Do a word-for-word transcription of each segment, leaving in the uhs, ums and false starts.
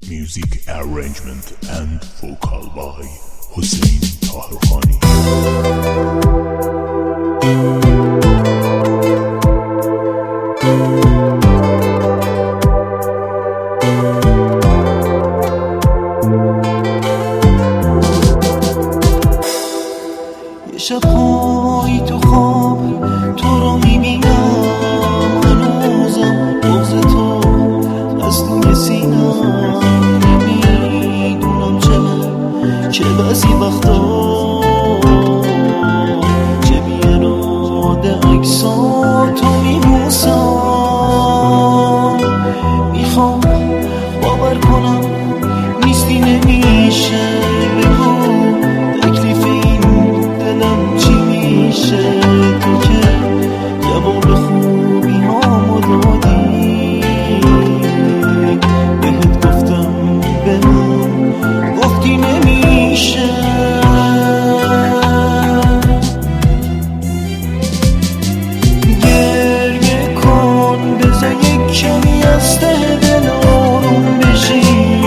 Music arrangement and vocal by Hussein Taherkhani. یه شب‌هایی تو خواب تو رو میبینم، هنوزم بغض تو از توی سینم، نمیدونم چرا که بعضی وقتا چه بی‌اراده عکساتو میبوسم، میخوام باور کنم نیستی نمیشه، بگو تکلیف این دلم چی میشه، تو که جواب خوبی هامو دادی، بهت گفتم به من گفتی نمیشه، گریه کن بذار یک کمی از ته دل آروم بشی،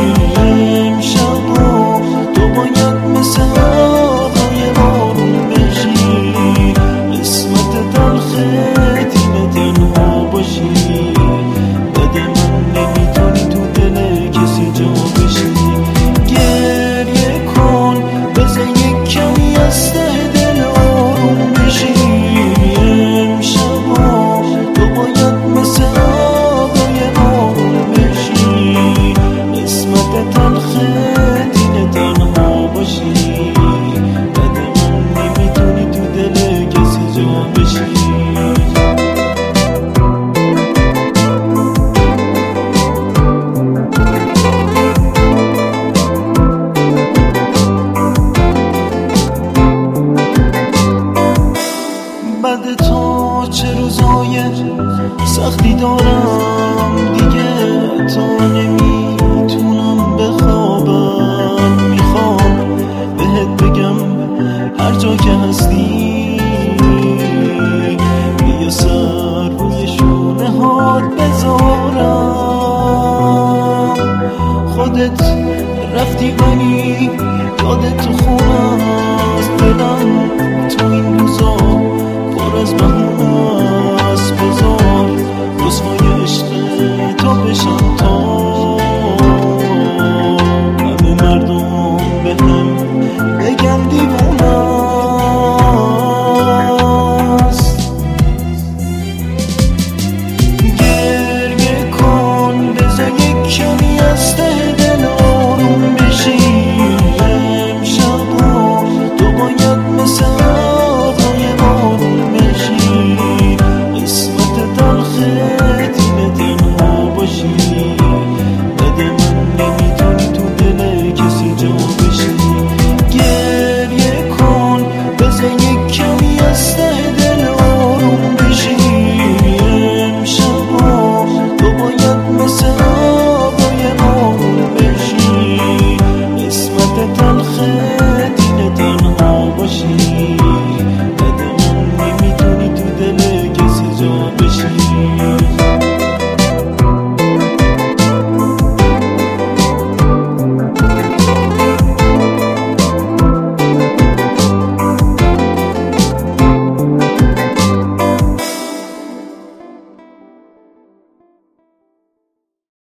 امشب تو باید مثل هوای بارون بشی، قسمت تلخت اینه تنها باشی، بده من نمیتونی تو دل کسی جا بشی، گریه کن بذار یک کمی از ته دل آروم بشی، امشب تو باید مثل هوای بارون بشی، قسمت تلخت اینه تنها باشی، بده من نمیتونی تو دل کسی جا بشی. بعد تو چه روزای سختی دارم دیگه، تا نمیتونم بخوابم، میخوام بهت بگم هر جا که هستی بیا سر روی شونه هات بذارم، خودت رفتی ولی یادت تو خونه است، دلم تو این روزا پر از بهونه است، بذار رسوای عشق تو بشم تا